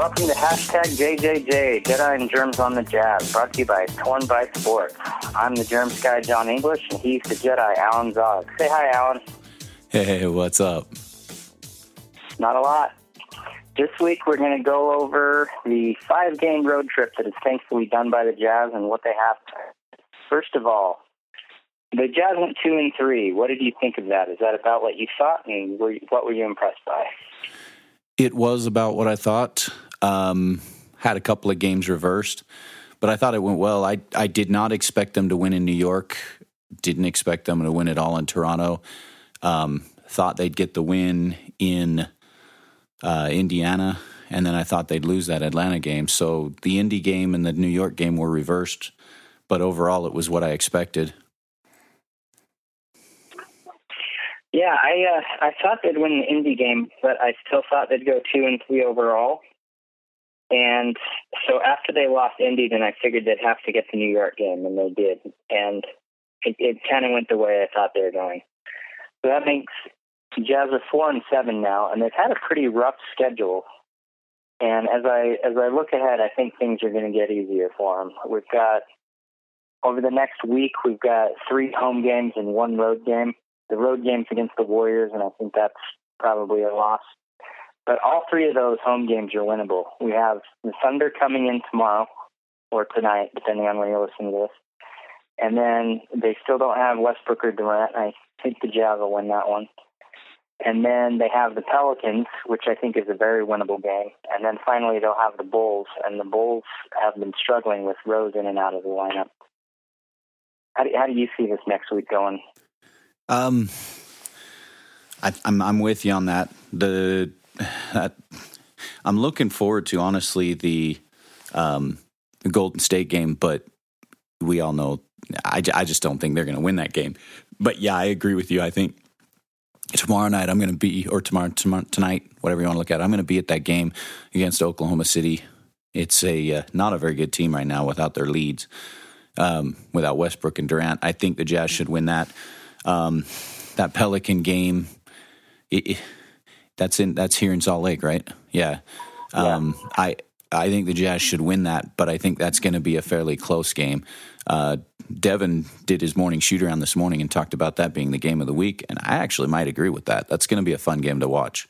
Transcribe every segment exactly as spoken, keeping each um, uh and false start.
welcome to hashtag J J J, Jedi and Germs on the Jazz, brought to you by Torn by Sports. I'm the Germs guy, John English, and he's the Jedi, Alan Zog. Say hi, Alan. Hey, what's up? Not a lot. This week we're going to go over the five-game road trip that is thankfully done by the Jazz and what they have. First of all, the Jazz went two and three. What did you think of that? Is that about what you thought, and were you, what were you impressed by? It was about what I thought. Um, had a couple of games reversed, but I thought it went well. I I did not expect them to win in New York. Didn't expect them to win it all in Toronto. Um, thought they'd get the win in uh, Indiana, and then I thought they'd lose that Atlanta game. So the Indy game and the New York game were reversed, but overall it was what I expected. Yeah, I uh, I thought they'd win the Indy game, but I still thought they'd go two and three overall. And so after they lost Indy, then I figured they'd have to get the New York game, and they did. And it, it kind of went the way I thought they were going. So that makes the Jazz are four and seven now, and they've had a pretty rough schedule. And as I as I look ahead, I think things are going to get easier for them. We've got over the next week, we've got three home games and one road game. The road game's against the Warriors, and I think that's probably a loss. But all three of those home games are winnable. We have the Thunder coming in tomorrow, or tonight, depending on when you're listening to this. And then they still don't have Westbrook or Durant. I think the Jazz will win that one. And then they have the Pelicans, which I think is a very winnable game. And then finally they'll have the Bulls, and the Bulls have been struggling with Rose in and out of the lineup. How do, how do you see this next week going? Um, I, I'm I'm with you on that. The that, I'm looking forward to honestly the um the Golden State game, but we all know I, I just don't think they're going to win that game. But yeah, I agree with you. I think tomorrow night I'm going to be, or tomorrow, tomorrow tonight, whatever you want to look at, I'm going to be at that game against Oklahoma City. It's a uh, not a very good team right now without their leads, um, without Westbrook and Durant. I think the Jazz should win that. Um, that Pelican game, it, it, that's in that's here in Salt Lake, right? Yeah. Um, yeah. I I think the Jazz should win that, but I think that's going to be a fairly close game. Uh, Devin did his morning shoot around this morning and talked about that being the game of the week, and I actually might agree with that. That's going to be a fun game to watch.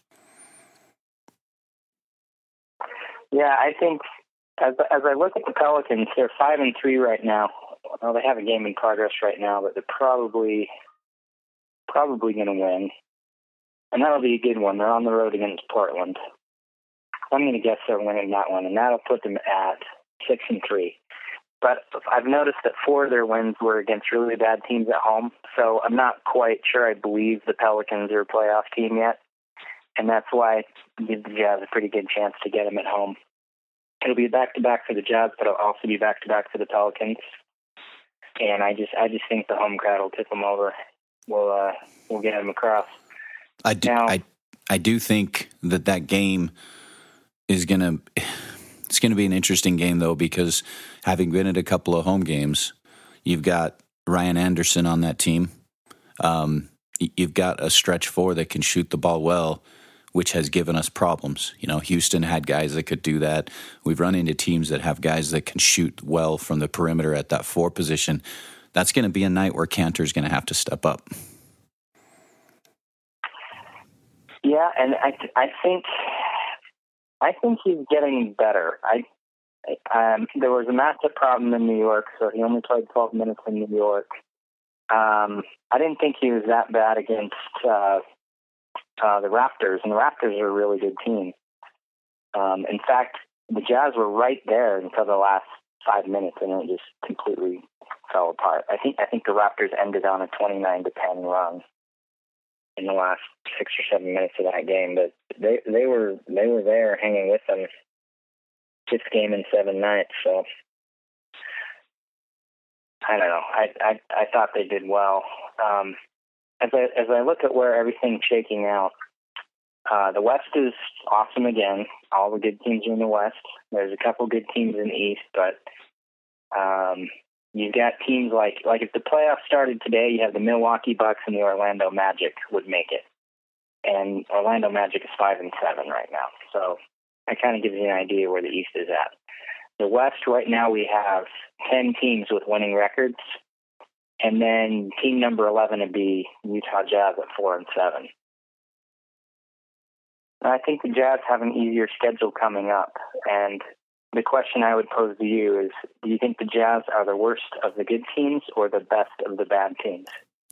Yeah, I think as as I look at the Pelicans, they're five and three right now. Well, they have a game in progress right now, but they're probably. Probably going to win, and that'll be a good one. They're on the road against Portland. I'm going to guess they're winning that one, and that'll put them at six and three. But I've noticed that four of their wins were against really bad teams at home, so I'm not quite sure I believe the Pelicans are a playoff team yet, and that's why I give the Jazz a pretty good chance to get them at home. It'll be back-to-back for the Jazz, but it'll also be back-to-back for the Pelicans, and I just I just think the home crowd will tip them over. We'll uh, we'll get them across. I do. Now, I I do think that that game is gonna. It's gonna be an interesting game though, because having been at a couple of home games, you've got Ryan Anderson on that team. Um, you've got a stretch four that can shoot the ball well, which has given us problems. You know, Houston had guys that could do that. We've run into teams that have guys that can shoot well from the perimeter at that four position. That's going to be a night where Kanter's going to have to step up. Yeah, and I, I think, I think he's getting better. I, um, there was a massive problem in New York, so he only played twelve minutes in New York. Um, I didn't think he was that bad against uh, uh, the Raptors, and the Raptors are a really good team. Um, in fact, the Jazz were right there until the last five minutes, and it just completely fell apart. I think I think the Raptors ended on a twenty-nine to ten run in the last six or seven minutes of that game, but they they were they were there hanging with them fifth game in seven nights. So I don't know. I I, I thought they did well. Um, as I as I look at where everything's shaking out, uh, the West is awesome again. All the good teams are in the West. There's a couple good teams in the East, but um, you've got teams like, like if the playoffs started today, you have the Milwaukee Bucks and the Orlando Magic would make it. And Orlando Magic is five and seven right now. So that kind of gives you an idea where the East is at. The West right now we have ten teams with winning records, and then team number eleven would be Utah Jazz at four and seven. I think the Jazz have an easier schedule coming up, and the question I would pose to you is, do you think the Jazz are the worst of the good teams or the best of the bad teams?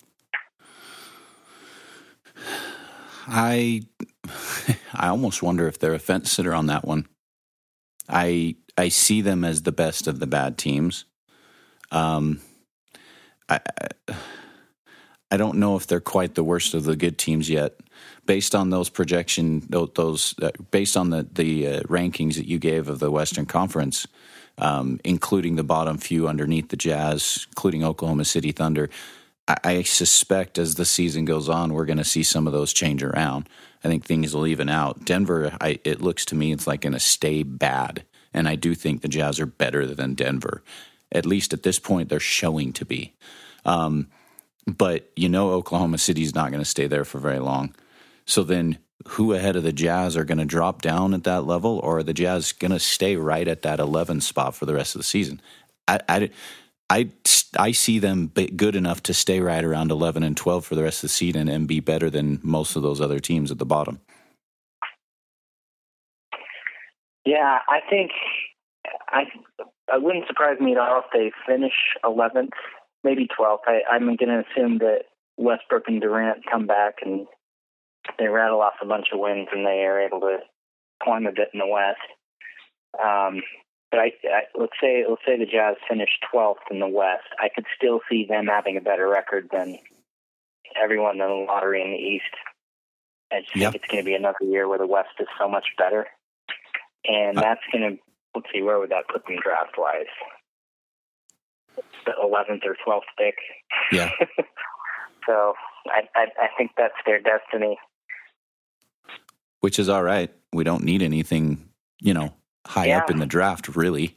I I almost wonder if they're a fence sitter on that one. I I see them as the best of the bad teams. Um, I I don't know if they're quite the worst of the good teams yet. Based on those projection, those uh, based on the the uh, rankings that you gave of the Western Conference, um, including the bottom few underneath the Jazz, including Oklahoma City Thunder, I, I suspect as the season goes on, we're going to see some of those change around. I think things will even out. Denver, I, it looks to me, it's like going to stay bad, and I do think the Jazz are better than Denver. At least at this point, they're showing to be. Um, but you know, Oklahoma City's not going to stay there for very long. So then who ahead of the Jazz are going to drop down at that level, or are the Jazz going to stay right at that eleven spot for the rest of the season? I, I, I, I see them good enough to stay right around eleven and twelve for the rest of the season and be better than most of those other teams at the bottom. Yeah, I think I it wouldn't surprise me at all if they finish eleventh, maybe twelfth. I, I'm going to assume that Westbrook and Durant come back and they rattle off a bunch of wins and they are able to climb a bit in the West. Um, but I, I, let's say let's say the Jazz finish twelfth in the West. I could still see them having a better record than everyone in the lottery in the East. I just yep. think it's going to be another year where the West is so much better. And uh, that's going to, let's see, where would that put them draft-wise? The eleventh or twelfth pick. Yeah. So I, I I think that's their destiny. Which is all right. We don't need anything, you know, high yeah. up in the draft, really.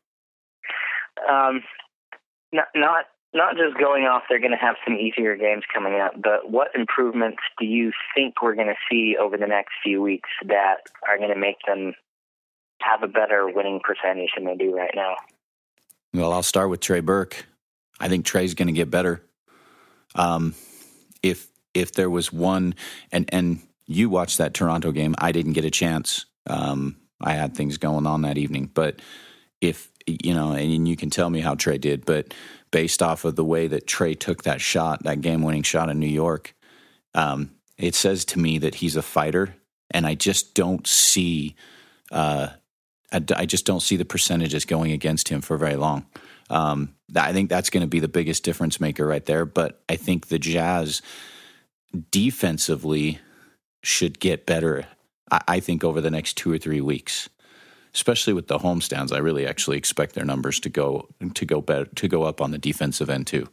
Um, not not not just going off. They're going to have some easier games coming up. But what improvements do you think we're going to see over the next few weeks that are going to make them have a better winning percentage than they do right now? Well, I'll start with Trey Burke. I think Trey's going to get better. Um, if if there was one, and and you watched that Toronto game, I didn't get a chance. Um, I had things going on that evening, but if you know, and you can tell me how Trey did, but based off of the way that Trey took that shot, that game-winning shot in New York, um, it says to me that he's a fighter, and I just don't see, uh, I, I just don't see the percentages going against him for very long. Um, I think that's going to be the biggest difference maker right there. But I think the Jazz defensively should get better, I, I think, over the next two or three weeks, especially with the homestands. I really actually expect their numbers to go to go better, to go up on the defensive end too.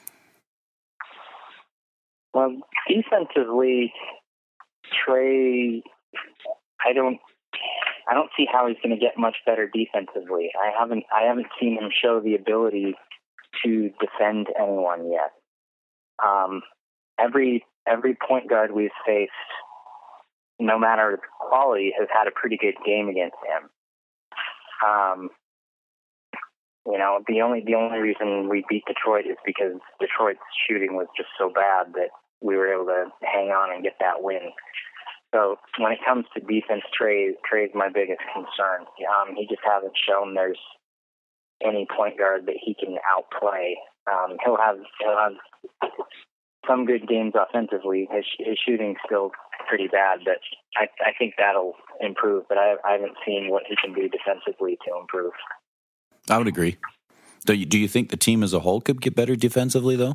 Well, defensively, Trey, I don't. I don't see how he's going to get much better defensively. I haven't I haven't seen him show the ability to defend anyone yet. Um, every every point guard we've faced, no matter the quality, has had a pretty good game against him. Um, you know, the only the only reason we beat Detroit is because Detroit's shooting was just so bad that we were able to hang on and get that win. So when it comes to defense, Trey Trey's my biggest concern. Um, he just hasn't shown there's any point guard that he can outplay. Um, he'll have he'll have some good games offensively. His, his shooting's still pretty bad, but I, I think that'll improve. But I, I haven't seen what he can do defensively to improve. I would agree. Do you, do you think the team as a whole could get better defensively, though?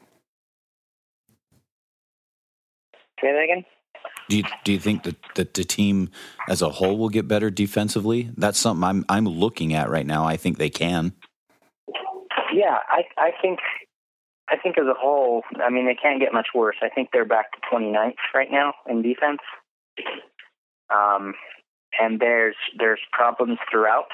Say that again? Do you do you think that, that the team as a whole will get better defensively? That's something I'm I'm looking at right now. I think they can. Yeah, I I think I think as a whole, I mean, they can't get much worse. I think they're back to twenty-ninth right now in defense. Um, and there's there's problems throughout.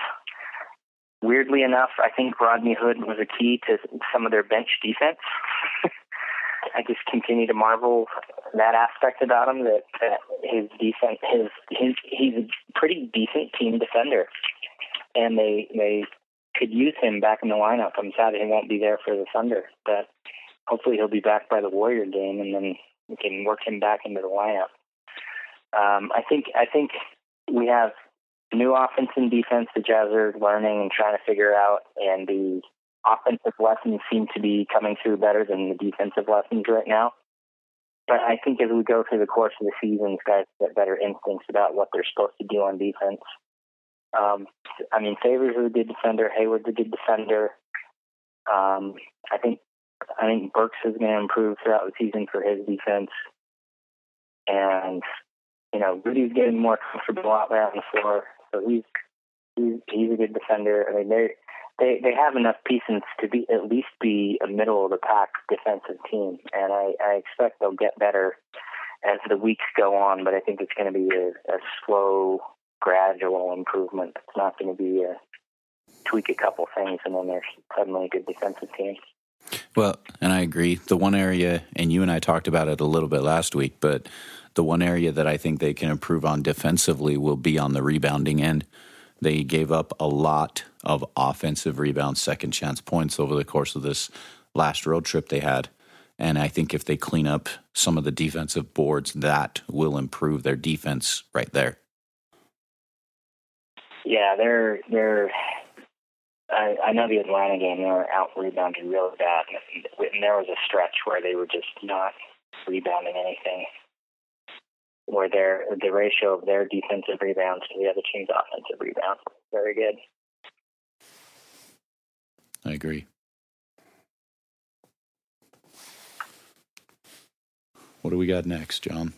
Weirdly enough, I think Rodney Hood was a key to some of their bench defense. I just continue to marvel that aspect about him, that, that his defense, his, his, he's a pretty decent team defender, and they, they could use him back in the lineup. I'm sad he won't be there for the Thunder, but hopefully he'll be back by the Warrior game, and then we can work him back into the lineup. Um, I think, I think we have new offense and defense the Jazz are learning and trying to figure out, and the offensive lessons seem to be coming through better than the defensive lessons right now. But I think as we go through the course of the season, guys get better instincts about what they're supposed to do on defense. Um, I mean, Favors is a good defender. Hayward's a good defender. Um, I think I think Burks is going to improve throughout the season for his defense. And, you know, Rudy's getting more comfortable out there on the floor. So he's he's, he's a good defender. I mean, they they they have enough pieces to be at least be a middle of the pack defensive team, and I, I expect they'll get better as the weeks go on. But I think it's going to be a, a slow, gradual improvement. It's not going to be a tweak a couple things and then they're suddenly a good defensive team. Well, and I agree. The one area, and you and I talked about it a little bit last week, but the one area that I think they can improve on defensively will be on the rebounding end. They gave up a lot of offensive rebounds, second chance points over the course of this last road trip they had. And I think if they clean up some of the defensive boards, that will improve their defense right there. Yeah, they're they're. I, I know the Atlanta game, they were out rebounded really bad, and there was a stretch where they were just not rebounding anything, where their the ratio of their defensive rebounds to the other team's offensive rebounds was very good. I agree. What do we got next, John?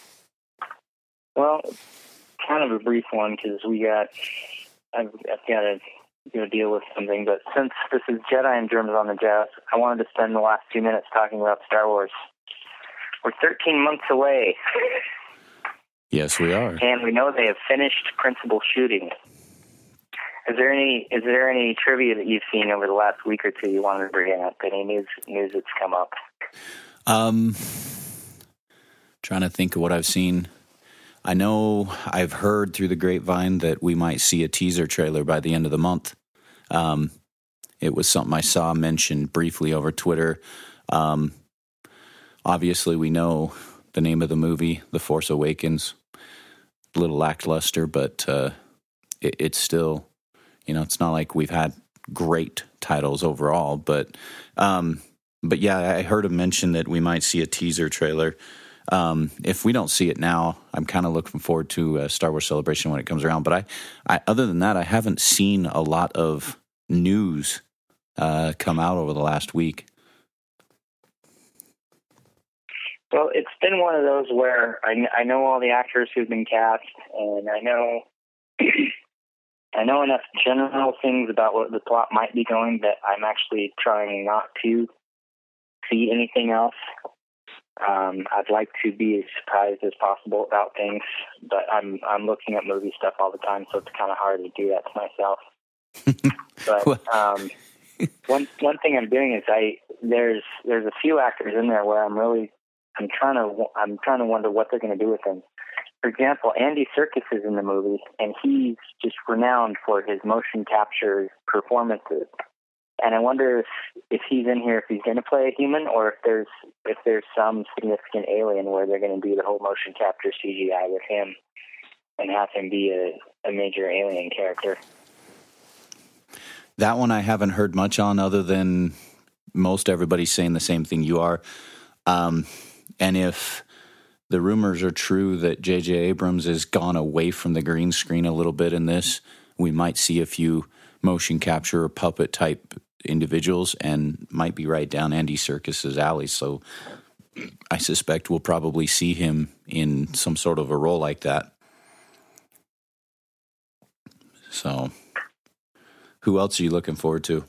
Well, kind of a brief one because we got I've, I've got to you know, deal with something. But since this is Jedi and Germs on the Jazz, I wanted to spend the last few minutes talking about Star Wars. We're thirteen months away. Yes, we are. And we know they have finished principal shooting. Is there any is there any trivia that you've seen over the last week or two you wanted to bring up? Any news news that's come up? Um, trying to think of what I've seen. I know I've heard through the grapevine that we might see a teaser trailer by the end of the month. Um, it was something I saw mentioned briefly over Twitter. Um, obviously, we know the name of the movie, The Force Awakens. A little lackluster, but uh, it, it's still, you know, it's not like we've had great titles overall. But, um, but yeah, I heard him mention that we might see a teaser trailer. Um, if we don't see it now, I'm kind of looking forward to a Star Wars Celebration when it comes around. But I, I other than that, I haven't seen a lot of news uh, come out over the last week. Well, it's been one of those where I, I know all the actors who've been cast, and I know I know enough general things about what the plot might be going that I'm actually trying not to see anything else. Um, I'd like to be as surprised as possible about things, but I'm I'm looking at movie stuff all the time, so it's kind of hard to do that to myself. But um, one one thing I'm doing is I there's there's a few actors in there where I'm really I'm trying to I'm trying to wonder what they're going to do with them. For example, Andy Serkis is in the movie, and he's just renowned for his motion capture performances. And I wonder if, if he's in here, if he's going to play a human, or if there's if there's some significant alien where they're going to do the whole motion capture C G I with him and have him be a, a major alien character. That one I haven't heard much on, other than most everybody's saying the same thing you are. Um, and if the rumors are true that J J Abrams has gone away from the green screen a little bit in this, we might see a few motion capture or puppet type individuals, and might be right down Andy Serkis's alley. So I suspect we'll probably see him in some sort of a role like that. So who else are you looking forward to?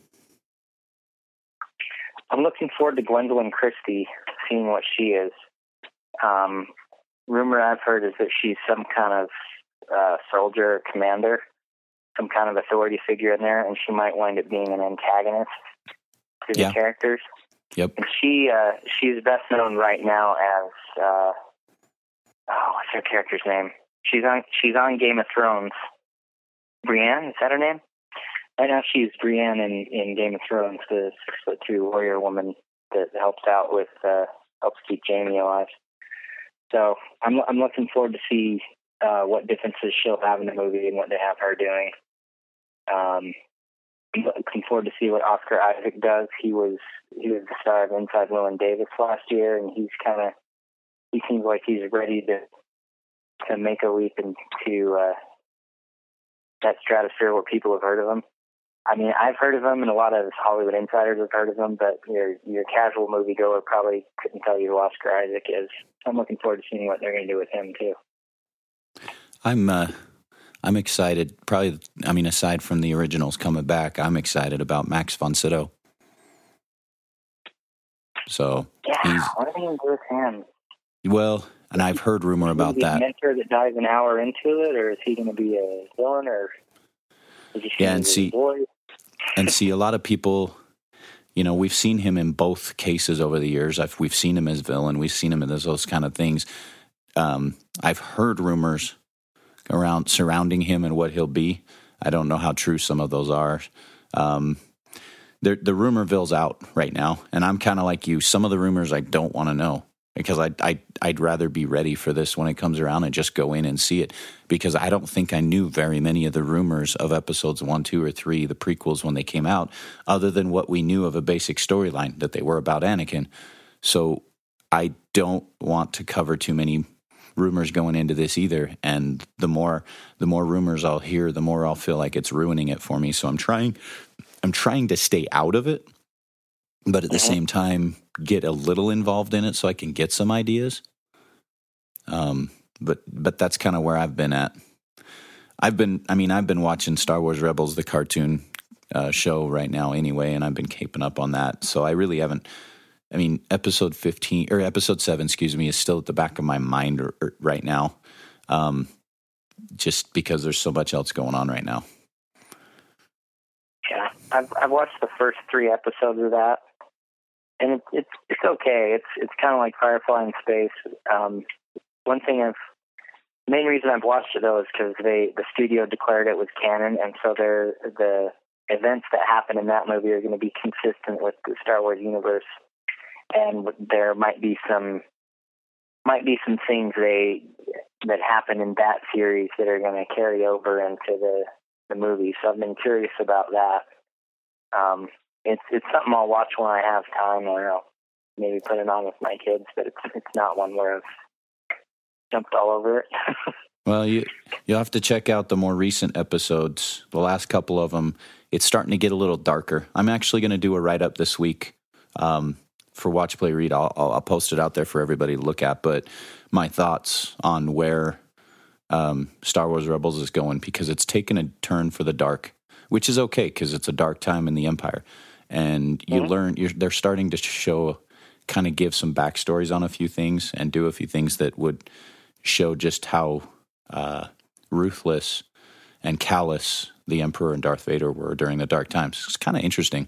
I'm looking forward to Gwendolyn Christie, seeing what she is. Um, rumor I've heard is that she's some kind of uh, soldier commander, some kind of authority figure in there, and she might wind up being an antagonist to the yeah. characters. Yep. She uh, she's best known right now as uh, oh, what's her character's name? She's on she's on Game of Thrones. Brienne, is that her name? Right now she's Brienne in, in Game of Thrones, the six foot two warrior woman that helps out with uh, helps keep Jaime alive. So I'm I'm looking forward to see uh, what differences she'll have in the movie and what they have her doing. Um, I'm looking forward to see what Oscar Isaac does. He was he was the star of Inside Llewyn Davis last year, and he's kind of he seems like he's ready to to make a leap into uh, that stratosphere where people have heard of him. I mean, I've heard of him, and a lot of Hollywood insiders have heard of him, but your your casual moviegoer probably couldn't tell you who Oscar Isaac is. I'm looking forward to seeing what they're going to do with him too. I'm uh, I'm excited. Probably, I mean, aside from the originals coming back, I'm excited about Max von Sydow. So yeah, he's, what are they going to do with him? Well, and I've heard rumor about is he that. A mentor that dives an hour into it, or is he going to be a villain, or is he yeah, and see, boy? and see, a lot of people, you know, we've seen him in both cases over the years. I've, we've seen him as villain. We've seen him as those kind of things. Um, I've heard rumors around surrounding him and what he'll be. I don't know how true some of those are. Um, the the rumorville's out right now, and I'm kind of like you. Some of the rumors I don't want to know because I I I'd rather be ready for this when it comes around and just go in and see it, because I don't think I knew very many of the rumors of episodes one, two, or three, the prequels when they came out, other than what we knew of a basic storyline that they were about Anakin. So I don't want to cover too many rumors going into this either, and the more the more rumors I'll hear, the more I'll feel like it's ruining it for me. So I'm trying I'm trying to stay out of it, but at the same time get a little involved in it so I can get some ideas. Um, but but that's kind of where I've been at. I've been I mean I've been watching Star Wars Rebels, the cartoon uh, show right now anyway, and I've been keeping up on that. So I really haven't. I mean, episode fifteen or episode seven, excuse me, is still at the back of my mind or, or right now, um, just because there's so much else going on right now. Yeah, I've I've watched the first three episodes of that, and it, it's it's okay. It's it's kind of like Firefly in space. Um, one thing I've main reason I've watched it though is because they the studio declared it was canon, and so they're the events that happen in that movie are going to be consistent with the Star Wars universe. And there might be some might be some things they that happen in that series that are going to carry over into the, the movie. So I've been curious about that. Um, it's it's something I'll watch when I have time, or I'll maybe put it on with my kids. But it's it's not one where I've jumped all over it. Well, you you'll have to check out the more recent episodes. The last couple of them, it's starting to get a little darker. I'm actually going to do a write up this week. Um, For Watch, Play, Read, I'll, I'll post it out there for everybody to look at. But my thoughts on where um, Star Wars Rebels is going, because it's taken a turn for the dark, which is okay because it's a dark time in the Empire, and you mm-hmm. learn. You're, they're starting to show, kind of give some backstories on a few things and do a few things that would show just how uh, ruthless and callous the Emperor and Darth Vader were during the dark times. It's kind of interesting.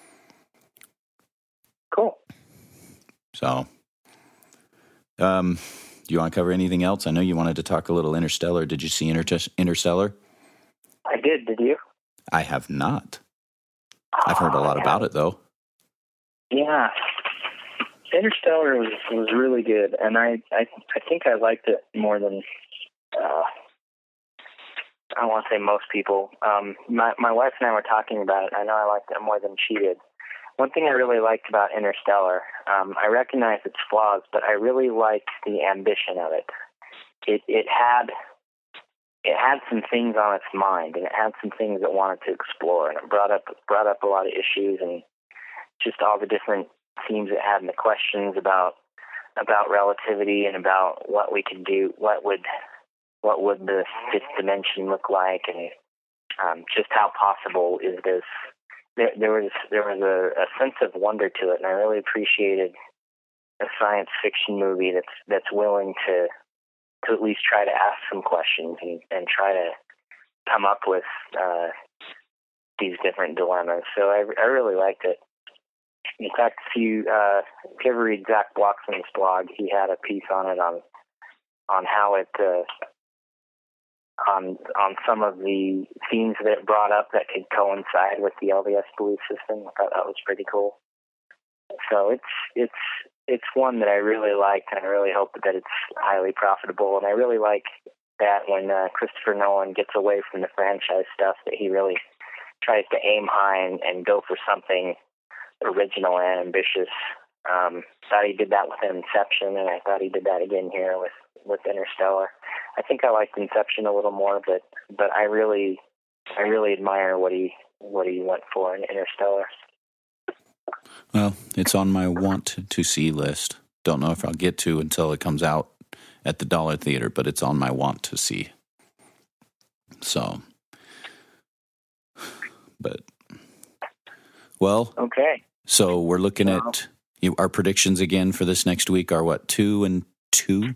Cool. So, um, do you want to cover anything else? I know you wanted to talk a little Interstellar. Did you see Inter- Interstellar? I did. Did you? I have not. I've heard a lot oh, yeah. about it, though. Yeah. Interstellar was, was really good, and I, I I think I liked it more than, uh, I don't want to say most people. Um, my, my wife and I were talking about it. I know I liked it more than she did. One thing I really liked about Interstellar, um, I recognize its flaws, but I really liked the ambition of it. It it had it had some things on its mind, and it had some things it wanted to explore, and it brought up brought up a lot of issues and just all the different themes it had and the questions about about relativity and about what we could do, what would what would the fifth dimension look like, and um, just how possible is this. There, there was there was a, a sense of wonder to it, and I really appreciated a science fiction movie that's that's willing to to at least try to ask some questions and, and try to come up with uh, these different dilemmas. So I, I really liked it. In fact, if you, uh, if you ever read Zach Blocksman's blog, he had a piece on it on on how it uh, on on some of the themes that it brought up that could coincide with the L V S belief system. I thought that was pretty cool. So it's it's it's one that I really liked, and I really hope that it's highly profitable. And I really like that when uh, Christopher Nolan gets away from the franchise stuff, that he really tries to aim high and, and go for something original and ambitious. Um, thought he did that with Inception, and I thought he did that again here with, with Interstellar. I think I liked Inception a little more, but but I really I really admire what he what he went for in Interstellar. Well, it's on my want to see list. Don't know if I'll get to until it comes out at the Dollar Theater, but it's on my want to see. So, but, well, okay. So we're looking well, at you, our predictions again for this next week are what, two and two?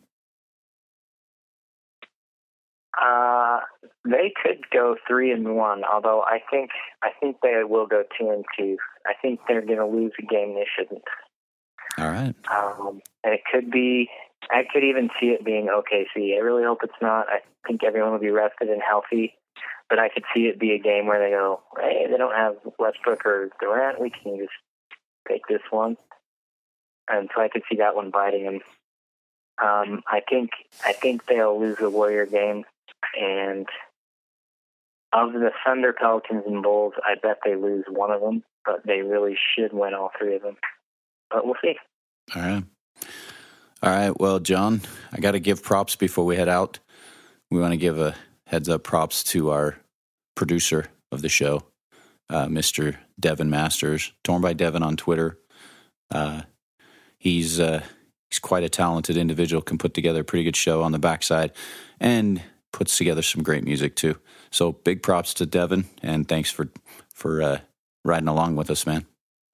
Uh, they could go three and one, although I think I think they will go two and two. I think they're going to lose a game they shouldn't. All right. Um, and it could be, I could even see it being O K C. I really hope it's not. I think everyone will be rested and healthy, but I could see it be a game where they go, hey, they don't have Westbrook or Durant. We can just take this one. And so I could see that one biting them. Um, I think I think they'll lose the Warrior game. And of the Thunder, Pelicans, and Bulls, I bet they lose one of them, but they really should win all three of them. But we'll see. All right. All right. Well, John, I got to give props before we head out. We want to give a heads up props to our producer of the show, uh, Mister Devin Masters, Torn by Devin on Twitter. Uh, he's uh, he's quite a talented individual, can put together a pretty good show on the backside, and puts together some great music too. So big props to Devin, and thanks for for uh, riding along with us, man.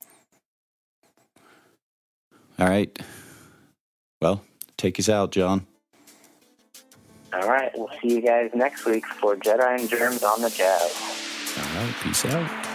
All right. Well, take us out, John. All right. We'll see you guys next week for Jedi and Germs on the Jazz. All right. Peace out.